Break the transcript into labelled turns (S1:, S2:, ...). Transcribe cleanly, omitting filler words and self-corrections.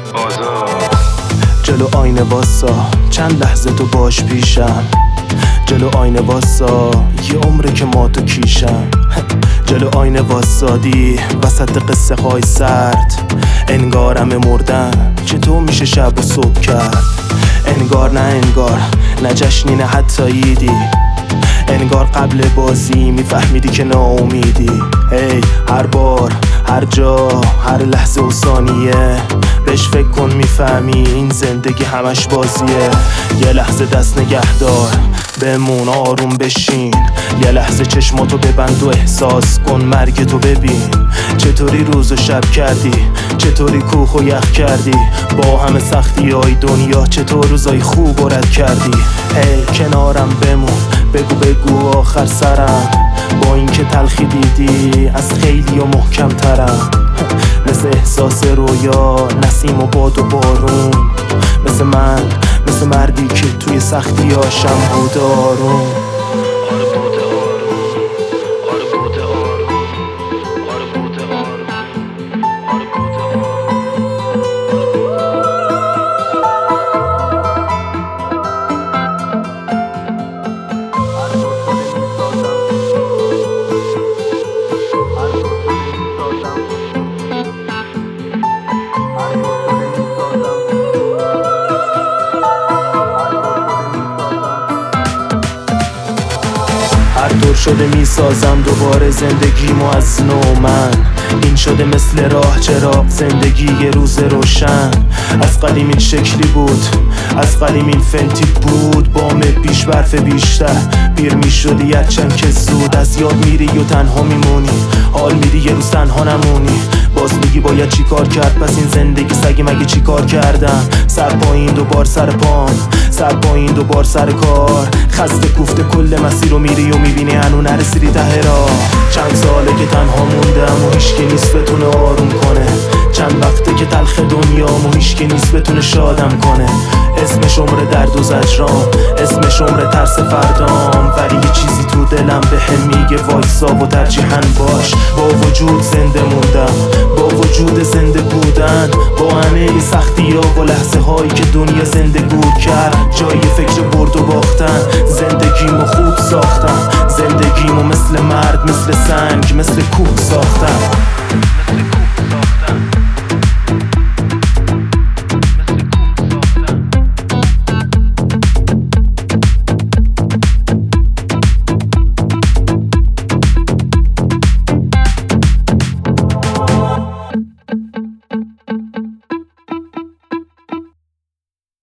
S1: جلو آینه واسا چند لحظه تو باش پیشم، جلو آینه واسا یه عمره که ما تو کیشم. جلو آینه واسادی وسط قصه های سرد، انگارم مردن چطور میشه شب و صبح کرد. انگار نه انگار، نه جشنی نه حتی ایدی، انگار قبل بازی میفهمیدی که ناامیدی. هی هر بار هر جا هر لحظه و ثانیه بهش فکر کن میفهمی این زندگی همش بازیه. یه لحظه دست نگه دار بمون آروم بشین، یه لحظه چشماتو ببند و احساس کن مرگ تو ببین. چطوری روز و شب کردی، چطوری کوه و یخ کردی، با همه سختی های دنیا چطور روزای خوب و رد کردی. هی کنارم بمون بگو آخر سرم، با اینکه تلخی دیدی از خیلی و محکم ترم. مثل احساس رویا نسیم و باد و بارون، مثل من مثل مردی که توی سختی هاشم بود آروم. هر طور شده میسازم دوباره زندگیمو از نو. من این شده مثل راه چراغ زندگی یه روز روشن. از قدیم این شکلی بود، از قدیم این فنتیک بود، بام بیش برف بیشتر پیر میشدی هرچند که زود از یاد میری و تنها میمونی. حال میدی یه روز تنها نمونی، باز میگی باید چی کار کرد، پس این زندگی سگی مگه چی کار کردم. سر پایین دوبار سر پام، سر پایین دوبار سر کار، خسته کوفته کل مسیر رو میری و میبینی هنو نرسیدی ته راه. چند ساله که تنها موندم و هیچکی نیست بتونه آروم کنه، چند وقته که تلخ دنیام و هیچکی نیست بتونه شادم کنه. اسمش عمر درد و زجرام، اسمش عمر ترس فردام، ولی یه چیزی تو دلم بهم میگه وایسا و ترجیحاً باش. با وجود زنده موندم، با وجود زنده بودن، با همه سختی ها و لحظه هایی که دنیا زنده گور کرد، جای فکر برد و باختن. زندگیمو خوب ساختم، زندگیمو مثل مرد مثل سنگ مثل کوه ساختم.